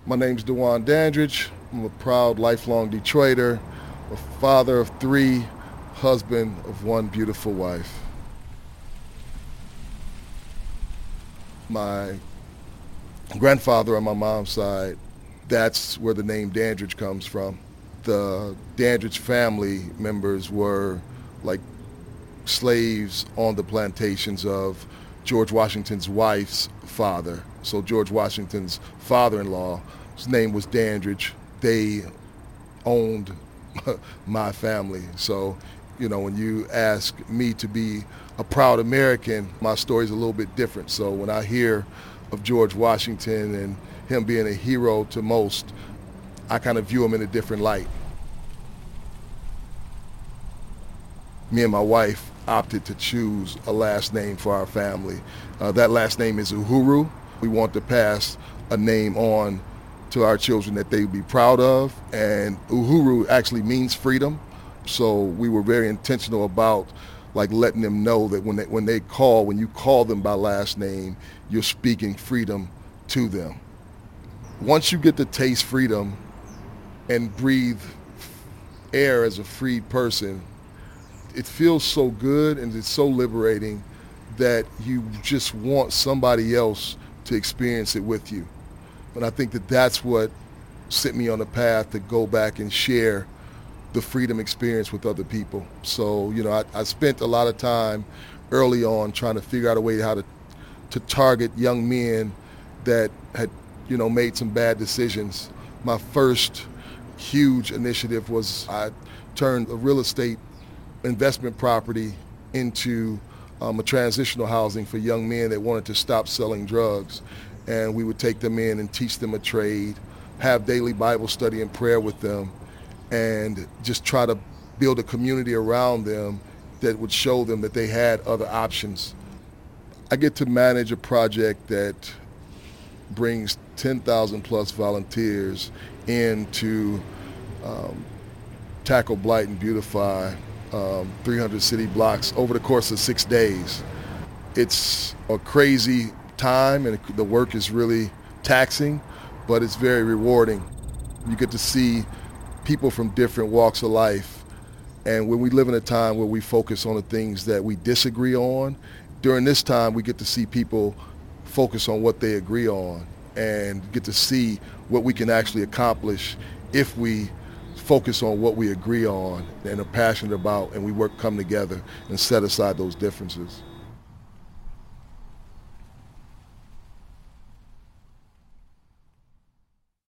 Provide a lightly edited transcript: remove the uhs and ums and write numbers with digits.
My name's Dewan Dandridge. I'm a proud, lifelong Detroiter, a father of three, husband of one beautiful wife. My grandfather on my mom's side, that's where the name Dandridge comes from. The Dandridge family members were like slaves on the plantations of George Washington's wife's father. So George Washington's father-in-law, his name was Dandridge. They owned my family. So, when you ask me to be a proud American, my story's a little bit different. So when I hear of George Washington and him being a hero to most, I kind of view him in a different light. Me and my wife opted to choose a last name for our family. That last name is Uhuru. We want to pass a name on to our children that they would be proud of, and Uhuru actually means freedom. So we were very intentional about letting them know that when you call them by last name, you're speaking freedom to them. Once you get to taste freedom and breathe air as a freed person, it feels so good and it's so liberating that you just want somebody else to experience it with you. And I think that that's what set me on the path to go back and share the freedom experience with other people. So, I spent a lot of time early on trying to figure out a way how to target young men that had, made some bad decisions. My first huge initiative was I turned a real estate investment property into a transitional housing for young men that wanted to stop selling drugs. And we would take them in and teach them a trade, have daily Bible study and prayer with them, and just try to build a community around them that would show them that they had other options. I get to manage a project that brings 10,000 plus volunteers in to tackle, blight, and beautify 300 city blocks over the course of 6 days. It's a crazy time and the work is really taxing, but it's very rewarding. You get to see people from different walks of life, and when we live in a time where we focus on the things that we disagree on, during this time we get to see people focus on what they agree on and get to see what we can actually accomplish if we focus on what we agree on and are passionate about, and we come together and set aside those differences.